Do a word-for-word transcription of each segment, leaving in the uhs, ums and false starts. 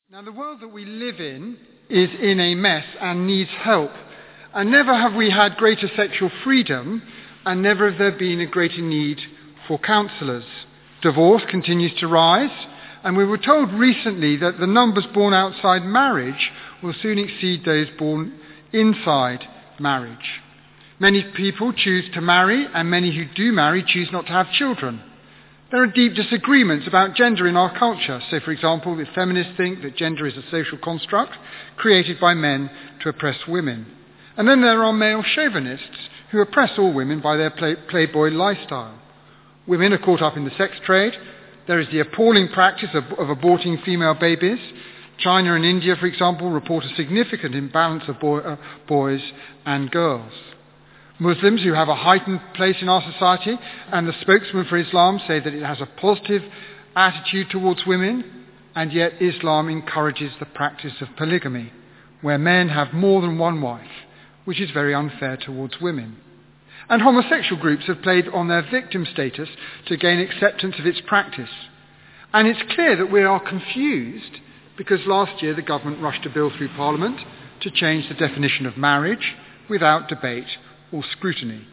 Now, the world that we live in is in a mess and needs help. And never have we had greater sexual freedom, and never have there been a greater need for counsellors. Divorce continues to rise, and we were told recently that the numbers born outside marriage will soon exceed those born inside marriage. Many people choose to marry, and many who do marry choose not to have children. There are deep disagreements about gender in our culture. So, for example, the feminists think that gender is a social construct created by men to oppress women. And then there are male chauvinists who oppress all women by their play- playboy lifestyle. Women are caught up in the sex trade. There is the appalling practice of, of aborting female babies. China and India, for example, report a significant imbalance of boy, uh, boys and girls. Muslims who have a heightened place in our society, and the spokesman for Islam say that it has a positive attitude towards women, and yet Islam encourages the practice of polygamy, where men have more than one wife, which is very unfair towards women. And homosexual groups have played on their victim status to gain acceptance of its practice. And it's clear that we are confused because last year the government rushed a bill through Parliament to change the definition of marriage without debate or scrutiny.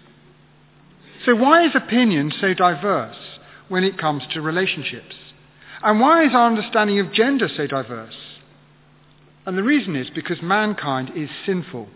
So why is opinion so diverse when it comes to relationships? And why is our understanding of gender so diverse? And the reason is because mankind is sinful.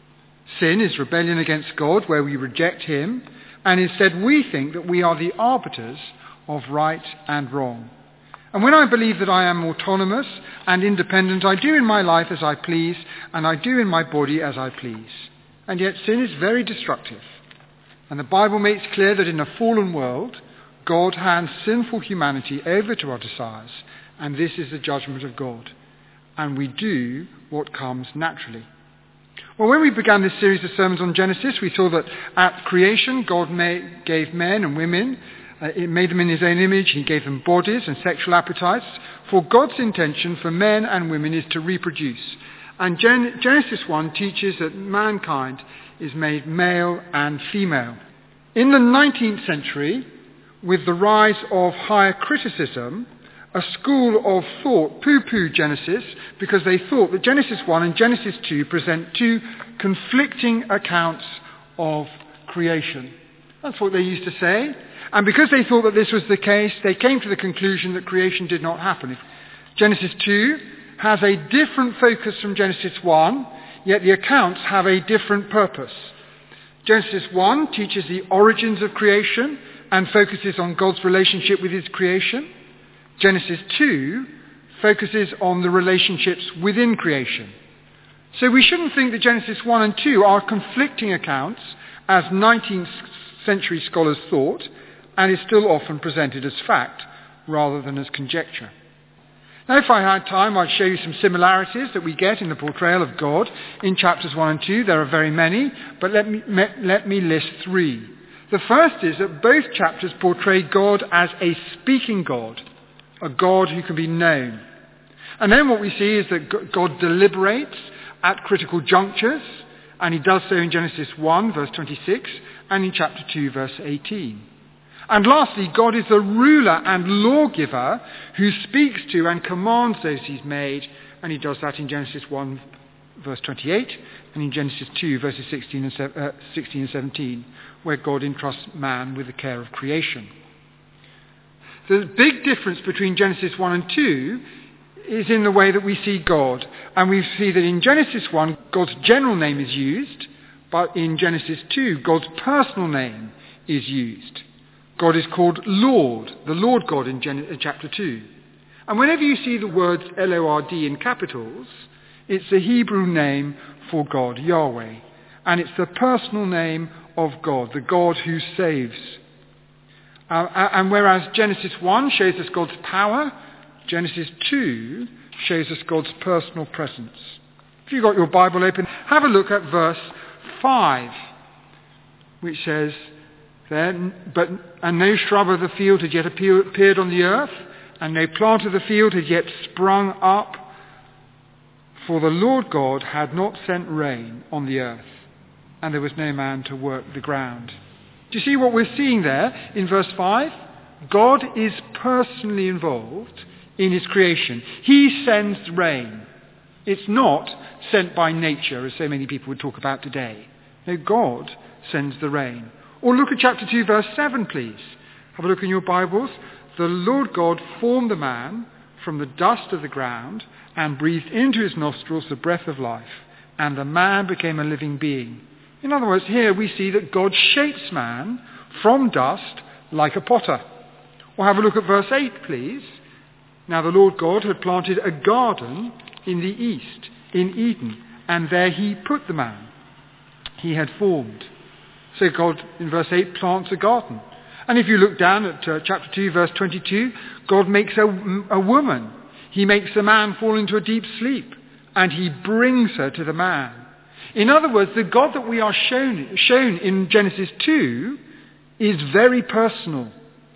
Sin is rebellion against God, where we reject him, and instead we think that we are the arbiters of right and wrong. And when I believe that I am autonomous and independent, I do in my life as I please, and I do in my body as I please. And yet sin is very destructive. And the Bible makes clear that in a fallen world, God hands sinful humanity over to our desires, and this is the judgment of God. And we do what comes naturally. Well, when we began this series of sermons on Genesis, we saw that at creation, God made, gave men and women, uh, it made them in his own image, he gave them bodies and sexual appetites. For God's intention for men and women is to reproduce. And Gen- Genesis one teaches that mankind is made male and female. In the nineteenth century, with the rise of higher criticism, a school of thought poo-pooed Genesis because they thought that Genesis one and Genesis two present two conflicting accounts of creation. That's what they used to say. And because they thought that this was the case, they came to the conclusion that creation did not happen. Genesis two has a different focus from Genesis one, yet the accounts have a different purpose. Genesis one teaches the origins of creation and focuses on God's relationship with his creation. Genesis two focuses on the relationships within creation. So we shouldn't think that Genesis one and two are conflicting accounts, as nineteenth century scholars thought, and is still often presented as fact rather than as conjecture. Now, if I had time, I'd show you some similarities that we get in the portrayal of God in chapters one and two. There are very many, but let me, let me list three. The first is that both chapters portray God as a speaking God, a God who can be known. And then what we see is that God deliberates at critical junctures, and he does so in Genesis one, verse twenty-six, and in chapter two, verse eighteen. And lastly, God is the ruler and lawgiver who speaks to and commands those he's made, and he does that in Genesis one, verse twenty-eight, and in Genesis two, verses sixteen and seventeen, where God entrusts man with the care of creation. The big difference between Genesis one and two is in the way that we see God. And we see that in Genesis one, God's general name is used, but in Genesis two, God's personal name is used. God is called Lord, the Lord God in Gen- chapter two. And whenever you see the words L O R D in capitals, it's the Hebrew name for God, Yahweh. And it's the personal name of God, the God who saves. Uh, and whereas Genesis one shows us God's power, Genesis two shows us God's personal presence. If you've got your Bible open, have a look at verse five, which says, There, but and no shrub of the field had yet appear, appeared on the earth, and no plant of the field had yet sprung up, for the Lord God had not sent rain on the earth, and there was no man to work the ground. Do you see what we're seeing there in verse five? God is personally involved in his creation. He sends rain. It's not sent by nature, as so many people would talk about today. No, God sends the rain. Or look at chapter two, verse seven, please. Have a look in your Bibles. The Lord God formed the man from the dust of the ground and breathed into his nostrils the breath of life, and the man became a living being. In other words, here we see that God shapes man from dust like a potter. Or have a look at verse eight, please. Now the Lord God had planted a garden in the east, in Eden, and there he put the man he had formed. So God, in verse eight, plants a garden. And if you look down at uh, chapter two, verse twenty-two, God makes a, a woman. He makes the man fall into a deep sleep, and he brings her to the man. In other words, the God that we are shown, shown in Genesis two is very personal.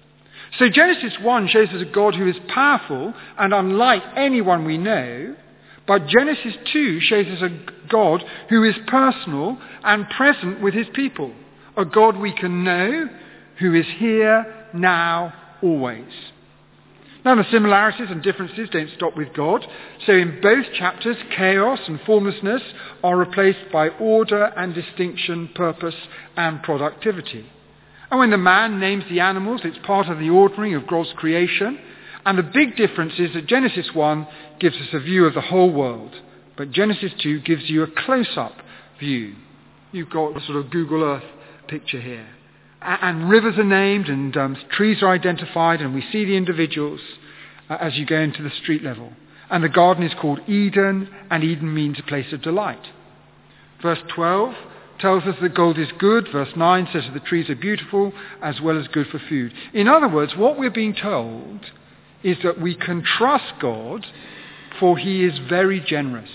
So Genesis one shows us a God who is powerful and unlike anyone we know, but Genesis two shows us a God who is personal and present with his people, a God we can know, who is here, now, always. Now the similarities and differences don't stop with God. So in both chapters, chaos and formlessness are replaced by order and distinction, purpose and productivity. And when the man names the animals, it's part of the ordering of God's creation. And the big difference is that Genesis one gives us a view of the whole world, but Genesis two gives you a close-up view. You've got a sort of Google Earth picture here. And rivers are named, and um, trees are identified, and we see the individuals uh, as you go into the street level. And the garden is called Eden, and Eden means a place of delight. Verse twelve tells us that gold is good. Verse nine says that the trees are beautiful, as well as good for food. In other words, what we're being told is that we can trust God, for he is very generous.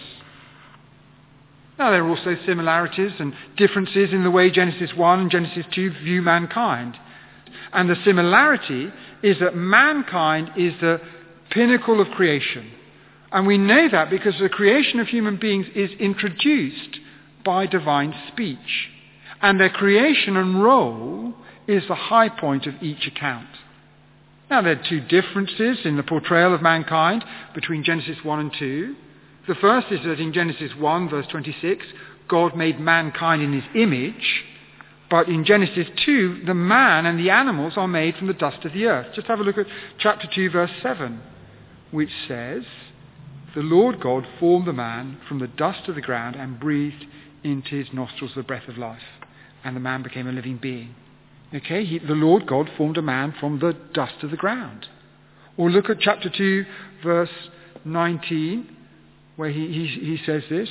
Now, there are also similarities and differences in the way Genesis one and Genesis two view mankind. And the similarity is that mankind is the pinnacle of creation. And we know that because the creation of human beings is introduced by divine speech. And their creation and role is the high point of each account. Now, there are two differences in the portrayal of mankind between Genesis one and two. The first is that in Genesis one, verse twenty-six, God made mankind in his image, but in Genesis two, the man and the animals are made from the dust of the earth. Just have a look at chapter two, verse seven, which says, the Lord God formed the man from the dust of the ground and breathed into his nostrils the breath of life, and the man became a living being. Okay, he, the Lord God formed a man from the dust of the ground. Or look at chapter two, verse nineteen, where he, he, he says this.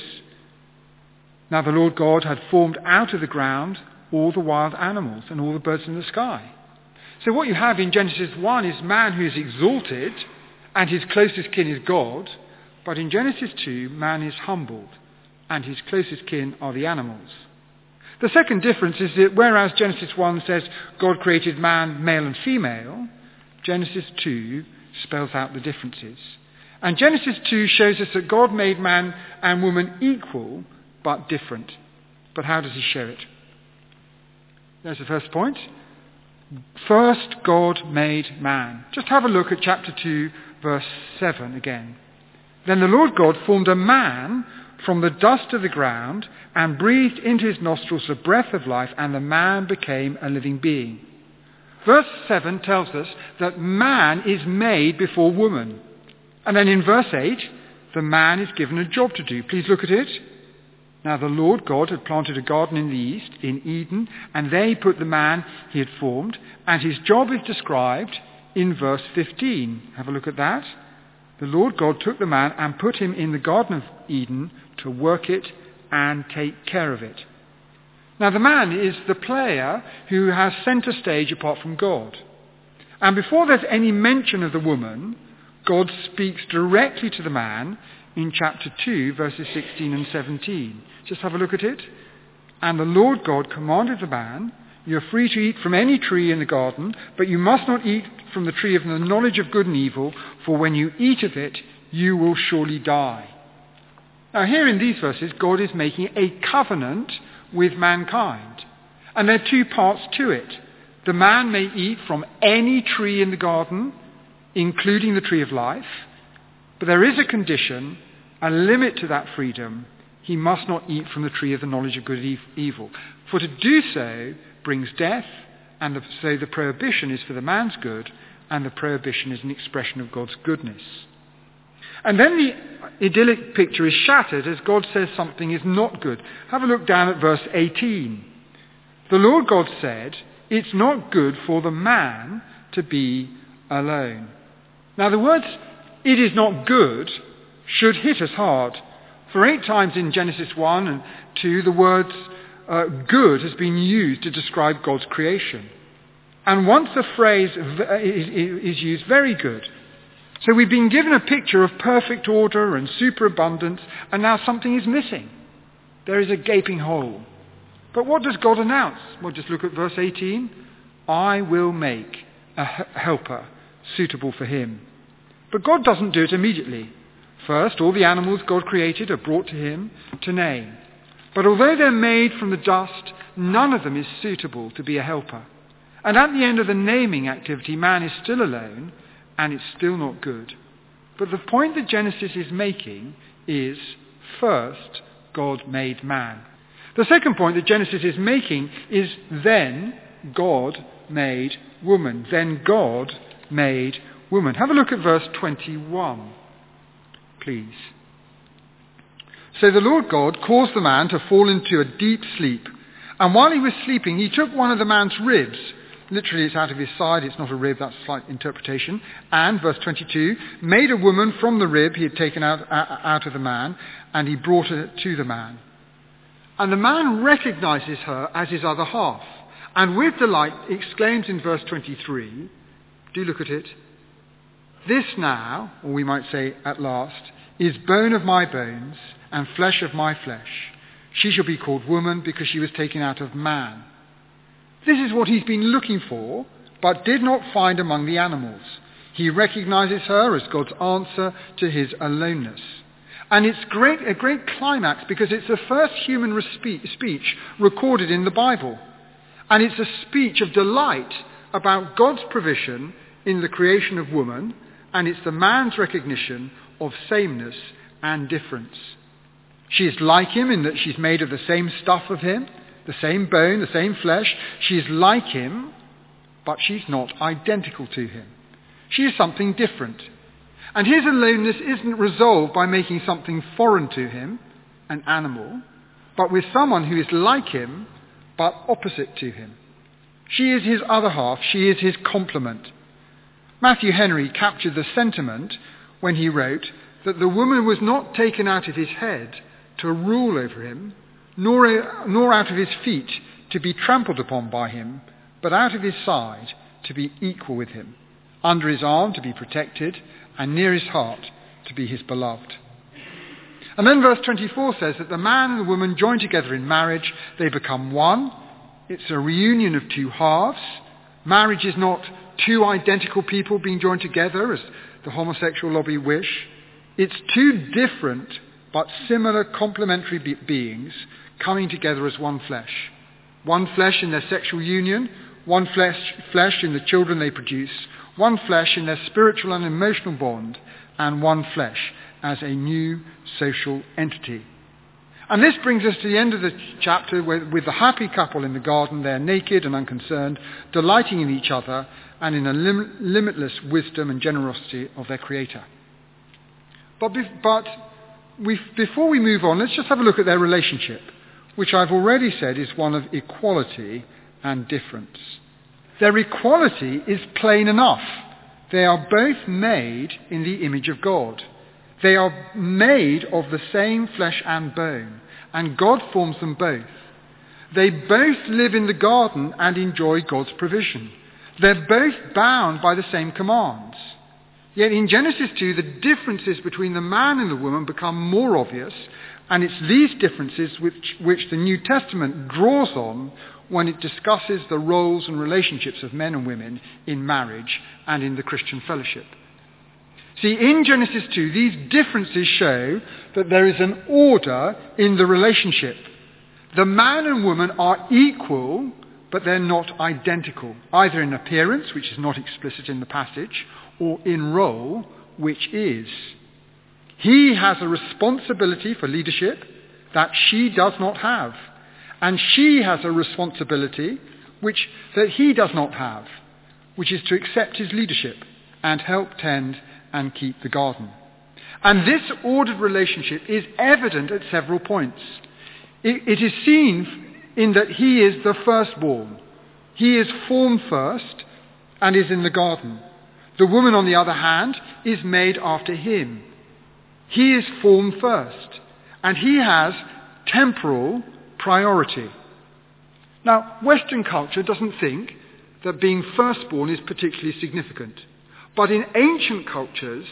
Now the Lord God had formed out of the ground all the wild animals and all the birds in the sky. So what you have in Genesis one is man who is exalted and his closest kin is God. But in Genesis two, man is humbled and his closest kin are the animals. The second difference is that whereas Genesis one says God created man, male and female, Genesis two spells out the differences. And Genesis two shows us that God made man and woman equal, but different. But how does he show it? There's the first point. First, God made man. Just have a look at chapter two, verse seven again. Then the Lord God formed a man from the dust of the ground and breathed into his nostrils the breath of life, and the man became a living being. Verse seven tells us that man is made before woman. And then in verse eight, the man is given a job to do. Please look at it. Now the Lord God had planted a garden in the east, in Eden, and there he put the man he had formed, and his job is described in verse fifteen. Have a look at that. The Lord God took the man and put him in the Garden of Eden to work it and take care of it. Now the man is the player who has centre stage apart from God. And before there's any mention of the woman, God speaks directly to the man in chapter two, verses sixteen and seventeen. Just have a look at it. And the Lord God commanded the man, you are free to eat from any tree in the garden, but you must not eat from the tree of the knowledge of good and evil, for when you eat of it, you will surely die. Now here in these verses, God is making a covenant with mankind. And there are two parts to it. The man may eat from any tree in the garden, including the tree of life, but there is a condition, a limit to that freedom. He must not eat from the tree of the knowledge of good and evil. For to do so brings death, and the, so the prohibition is for the man's good, and the prohibition is an expression of God's goodness. And then the idyllic picture is shattered as God says something is not good. Have a look down at verse eighteen. The Lord God said, "It's not good for the man to be alone." Now the words, "it is not good," should hit us hard. For eight times in Genesis one and two, the words uh, good has been used to describe God's creation. And once the phrase is used, very good. So we've been given a picture of perfect order and superabundance, and now something is missing. There is a gaping hole. But what does God announce? Well, just look at verse eighteen. "I will make a helper suitable for him." But God doesn't do it immediately. First, all the animals God created are brought to him to name. But although they're made from the dust, none of them is suitable to be a helper. And at the end of the naming activity, man is still alone, and it's still not good. But the point that Genesis is making is, first, God made man. The second point that Genesis is making is, then God made woman. Then God made woman. Have a look at verse twenty-one, please. "So the Lord God caused the man to fall into a deep sleep, and while he was sleeping, he took one of the man's ribs." Literally, it's out of his side. It's not a rib. That's a slight interpretation. "And," verse twenty-two, "made a woman from the rib he had taken out, out of the man, and he brought her to the man. And the man recognizes her as his other half, and with delight exclaims in verse twenty-three, do look at it, 'This now,' or we might say at last, 'is bone of my bones and flesh of my flesh. She shall be called woman because she was taken out of man.' This is what he's been looking for, but did not find among the animals. He recognizes her as God's answer to his aloneness. And it's great, a great climax because it's the first human respe- speech recorded in the Bible. And it's a speech of delight about God's provision in the creation of woman, and it's the man's recognition of sameness and difference. She is like him in that she's made of the same stuff of him, the same bone, the same flesh. She is like him, but she's not identical to him. She is something different. And his aloneness isn't resolved by making something foreign to him, an animal, but with someone who is like him, but opposite to him. She is his other half. She is his complement. Matthew Henry captured the sentiment when he wrote that the woman was not taken out of his head to rule over him, nor, nor out of his feet to be trampled upon by him, but out of his side to be equal with him, under his arm to be protected, and near his heart to be his beloved. And then verse twenty-four says that the man and the woman join together in marriage, they become one. It's a reunion of two halves. Marriage is not two identical people being joined together as the homosexual lobby wish. It's two different but similar complementary be- beings coming together as one flesh. One flesh in their sexual union, one flesh, flesh in the children they produce, one flesh in their spiritual and emotional bond, and one flesh as a new social entity. And this brings us to the end of the chapter with, with the happy couple in the garden. They're naked and unconcerned, delighting in each other and in a lim- limitless wisdom and generosity of their Creator. But, be- but we, before we move on, let's just have a look at their relationship, which I've already said is one of equality and difference. Their equality is plain enough. They are both made in the image of God. They are made of the same flesh and bone, and God forms them both. They both live in the garden and enjoy God's provision. They're both bound by the same commands. Yet in Genesis two, the differences between the man and the woman become more obvious, and it's these differences which, which the New Testament draws on when it discusses the roles and relationships of men and women in marriage and in the Christian fellowship. See, in Genesis two, these differences show that there is an order in the relationship. The man and woman are equal, but they're not identical, either in appearance, which is not explicit in the passage, or in role, which is. He has a responsibility for leadership that she does not have. And she has a responsibility which that he does not have, which is to accept his leadership and help tend and keep the garden. And this ordered relationship is evident at several points. It, it is seen in that he is the firstborn. He is formed first and is in the garden. The woman, on the other hand, is made after him. He is formed first, and he has temporal priority. Now, Western culture doesn't think that being firstborn is particularly significant. But in ancient cultures,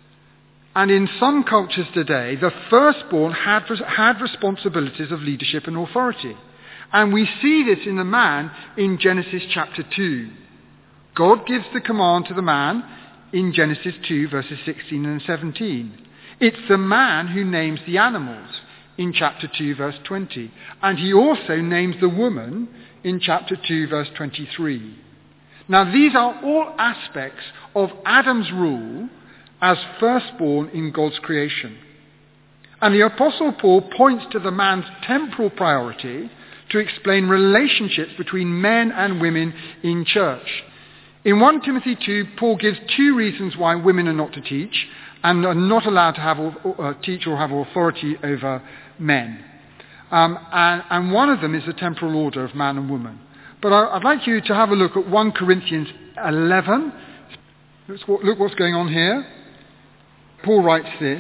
and in some cultures today, the firstborn had, had responsibilities of leadership and authority. And we see this in the man in Genesis chapter two. God gives the command to the man in Genesis two, verses sixteen and seventeen. It's the man who names the animals in chapter two, verse twenty. And he also names the woman in chapter two, verse twenty-three. Now, these are all aspects of Adam's rule as firstborn in God's creation. And the Apostle Paul points to the man's temporal priority to explain relationships between men and women in church. In First Timothy two, Paul gives two reasons why women are not to teach and are not allowed to have uh, teach or have authority over men. Um, and, and one of them is the temporal order of man and woman. But I, I'd like you to have a look at First Corinthians eleven. Let's look what's going on here. Paul writes this: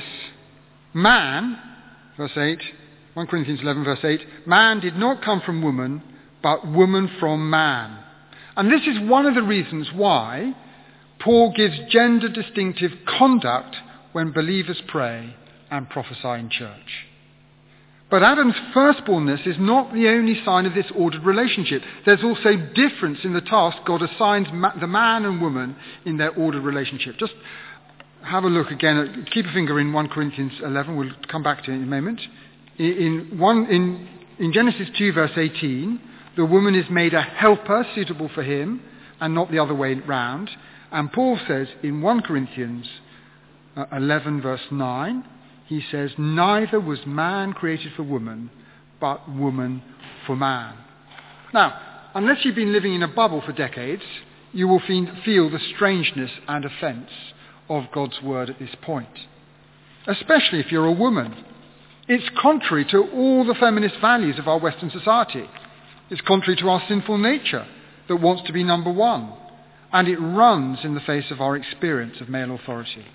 Man, verse eight, First Corinthians eleven, verse eight, man did not come from woman, but woman from man. And this is one of the reasons why Paul gives gender distinctive conduct when believers pray and prophesy in church. But Adam's firstbornness is not the only sign of this ordered relationship. There's also difference in the task God assigns ma- the man and woman in their ordered relationship. Just have a look again. At, keep a finger in First Corinthians eleven. We'll come back to it in a moment. In, in, one, in, in Genesis two, verse eighteen, the woman is made a helper suitable for him and not the other way round. And Paul says in First Corinthians eleven, verse nine, he says, neither was man created for woman, but woman for man. Now, unless you've been living in a bubble for decades, you will feel the strangeness and offence of God's word at this point, especially if you're a woman. It's contrary to all the feminist values of our Western society. It's contrary to our sinful nature that wants to be number one, and it runs in the face of our experience of male authority.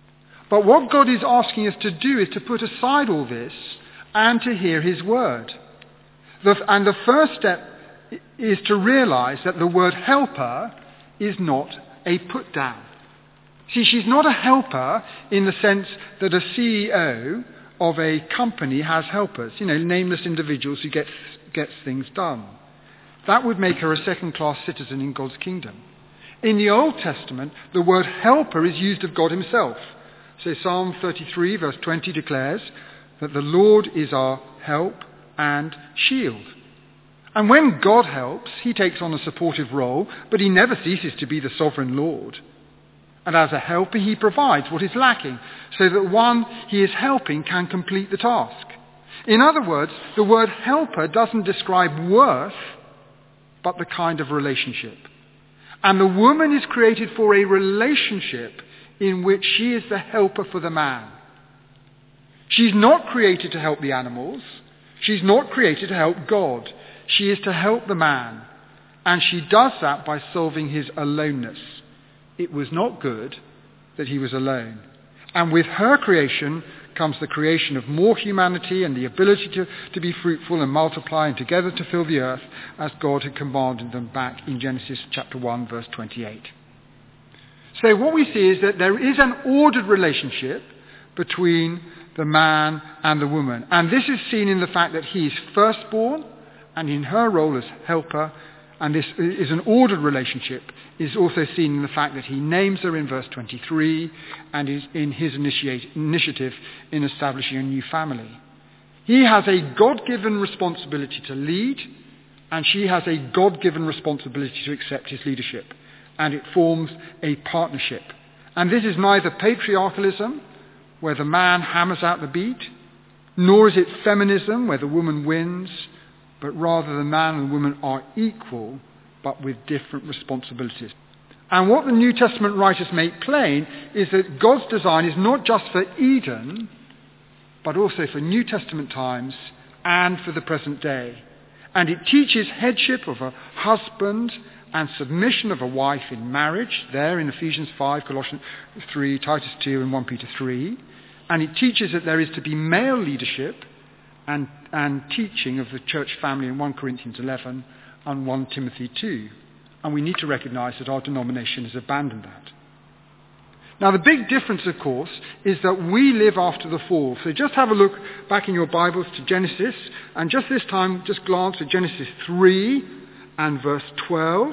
But what God is asking us to do is to put aside all this and to hear his word. The, and the first step is to realize that the word helper is not a put down. See, she's not a helper in the sense that a C E O of a company has helpers, you know, nameless individuals who get gets things done. That would make her a second-class citizen in God's kingdom. In the Old Testament, the word helper is used of God himself. So Psalm thirty-three, verse twenty declares that the Lord is our help and shield. And when God helps, he takes on a supportive role, but he never ceases to be the sovereign Lord. And as a helper, he provides what is lacking, so that one he is helping can complete the task. In other words, the word helper doesn't describe worth, but the kind of relationship. And the woman is created for a relationship in which she is the helper for the man. She's not created to help the animals. She's not created to help God. She is to help the man. And she does that by solving his aloneness. It was not good that he was alone. And with her creation comes the creation of more humanity and the ability to, to be fruitful and multiply and together to fill the earth as God had commanded them back in Genesis chapter one, verse twenty-eight. So what we see is that there is an ordered relationship between the man and the woman. And this is seen in the fact that he is firstborn and in her role as helper. And this is an ordered relationship. Is also seen in the fact that he names her in verse twenty-three and is in his initiate, initiative in establishing a new family. He has a God-given responsibility to lead, and she has a God-given responsibility to accept his leadership. And it forms a partnership. And this is neither patriarchalism, where the man hammers out the beat, nor is it feminism, where the woman wins, but rather the man and the woman are equal, but with different responsibilities. And what the New Testament writers make plain is that God's design is not just for Eden, but also for New Testament times and for the present day. And it teaches headship of a husband and submission of a wife in marriage, there in Ephesians five, Colossians three, Titus two, and First Peter three. And it teaches that there is to be male leadership and, and teaching of the church family in First Corinthians eleven and First Timothy two. And we need to recognise that our denomination has abandoned that. Now the big difference, of course, is that we live after the fall. So just have a look back in your Bibles to Genesis, and just this time just glance at Genesis three and verse twelve,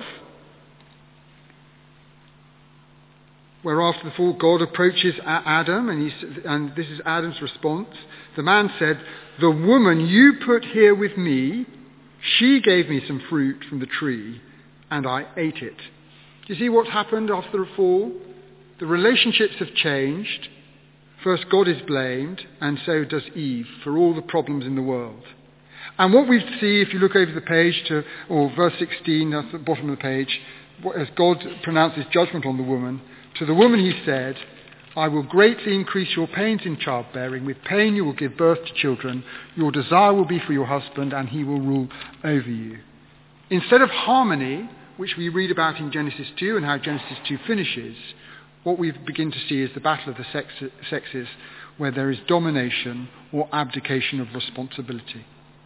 where after the fall God approaches Adam, and, he, and this is Adam's response. The man said, "The woman you put here with me, she gave me some fruit from the tree, and I ate it." Do you see what's happened after the fall? The relationships have changed. First, God is blamed, and so does Eve, for all the problems in the world. And what we see, if you look over the page to, or verse sixteen, that's at the bottom of the page, as God pronounces judgment on the woman, to the woman he said, "I will greatly increase your pains in childbearing. With pain you will give birth to children. Your desire will be for your husband, and he will rule over you." Instead of harmony, which we read about in Genesis two and how Genesis two finishes, what we begin to see is the battle of the sex, sexes, where there is domination or abdication of responsibility.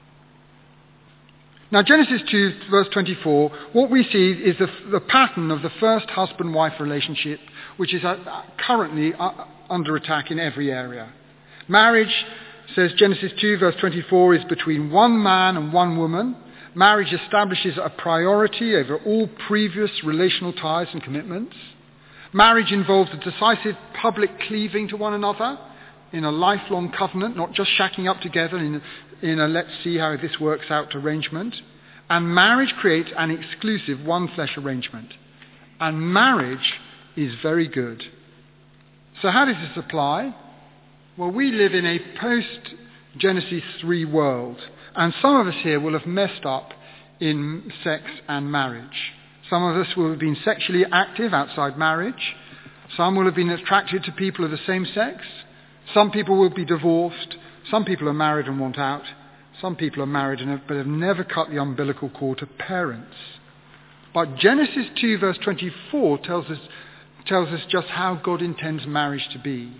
Now, Genesis two, verse twenty-four, what we see is the, the pattern of the first husband-wife relationship, which is uh, currently uh, under attack in every area. Marriage, says Genesis two, verse twenty-four, is between one man and one woman. Marriage establishes a priority over all previous relational ties and commitments. Marriage involves a decisive public cleaving to one another in a lifelong covenant, not just shacking up together in, in a let's see how this works out arrangement. And marriage creates an exclusive one flesh arrangement. And marriage is very good. So how does this apply? Well, we live in a post-Genesis three world. And some of us here will have messed up in sex and marriage. Some of us will have been sexually active outside marriage. Some will have been attracted to people of the same sex. Some people will be divorced. Some people are married and want out. Some people are married and have, but have never cut the umbilical cord to parents. But Genesis two verse twenty-four tells us, tells us just how God intends marriage to be.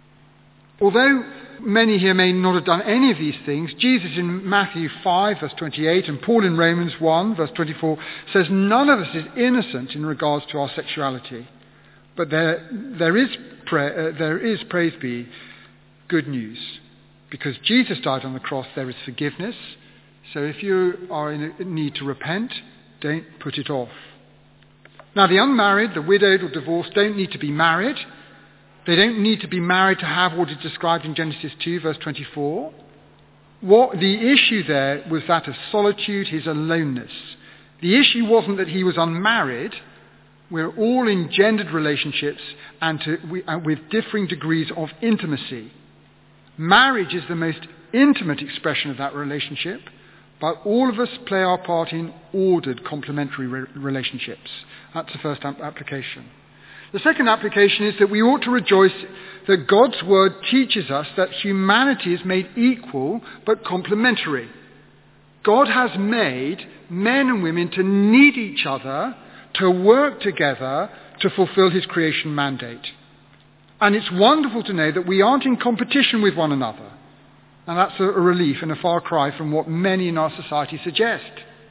Although many here may not have done any of these things, Jesus in Matthew five, verse twenty-eight, and Paul in Romans one, verse twenty-four, says none of us is innocent in regards to our sexuality. But there, there, is, pra- uh, there is, praise be, good news. Because Jesus died on the cross, there is forgiveness. So if you are in need to repent, don't put it off. Now, the unmarried, the widowed or divorced don't need to be married. They don't need to be married to have what is described in Genesis two, verse twenty-four. What the issue there was that of solitude, his aloneness. The issue wasn't that he was unmarried. We're all in gendered relationships and to, we, uh, with differing degrees of intimacy. Marriage is the most intimate expression of that relationship, but all of us play our part in ordered complementary re- relationships. That's the first application. The second application is that we ought to rejoice that God's word teaches us that humanity is made equal but complementary. God has made men and women to need each other, to work together to fulfill his creation mandate. And it's wonderful to know that we aren't in competition with one another. And that's a relief and a far cry from what many in our society suggest.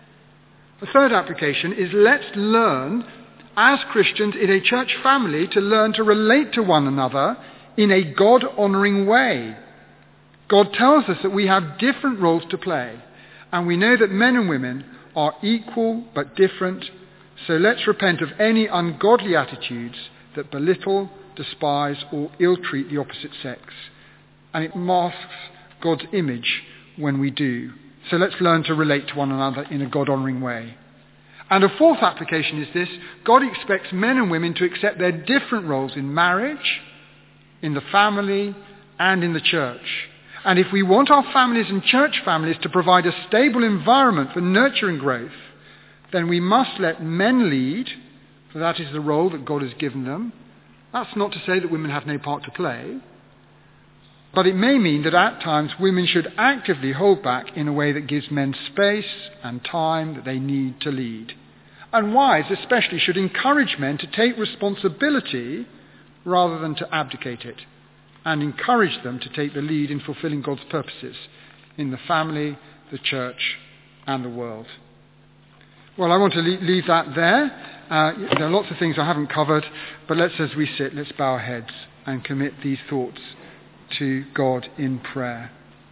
The third application is let's learn as Christians in a church family to learn to relate to one another in a God-honouring way. God tells us that we have different roles to play, and we know that men and women are equal but different, so let's repent of any ungodly attitudes that belittle, despise or ill-treat the opposite sex. And it masks God's image when we do. So let's learn to relate to one another in a God-honouring way. And a fourth application is this: God expects men and women to accept their different roles in marriage, in the family, and in the church. And if we want our families and church families to provide a stable environment for nurturing growth, then we must let men lead, for that is the role that God has given them. That's not to say that women have no part to play, but it may mean that at times women should actively hold back in a way that gives men space and time that they need to lead. And wives especially should encourage men to take responsibility rather than to abdicate it, and encourage them to take the lead in fulfilling God's purposes in the family, the church, and the world. Well, I want to leave that there. Uh, there are lots of things I haven't covered, but let's, as we sit, let's bow our heads and commit these thoughts to God in prayer.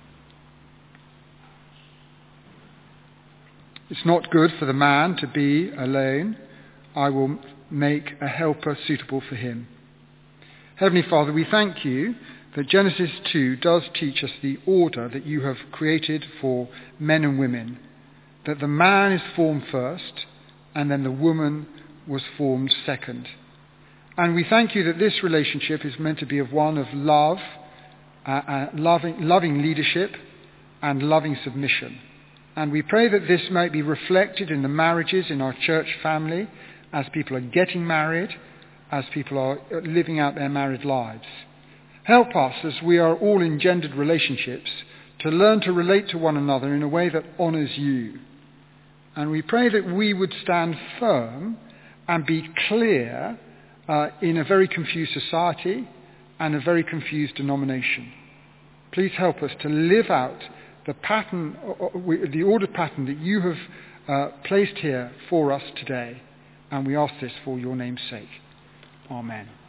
It's not good for the man to be alone. I will make a helper suitable for him. Heavenly Father, we thank you that Genesis two does teach us the order that you have created for men and women, that the man is formed first and then the woman was formed second. And we thank you that this relationship is meant to be of one of love, uh, uh, loving, loving leadership and loving submission. And we pray that this might be reflected in the marriages in our church family as people are getting married, as people are living out their married lives. Help us, as we are all in gendered relationships, to learn to relate to one another in a way that honours you. And we pray that we would stand firm and be clear uh, in a very confused society and a very confused denomination. Please help us to live out the pattern, the ordered pattern that you have uh, placed here for us today. And we ask this for your name's sake. Amen.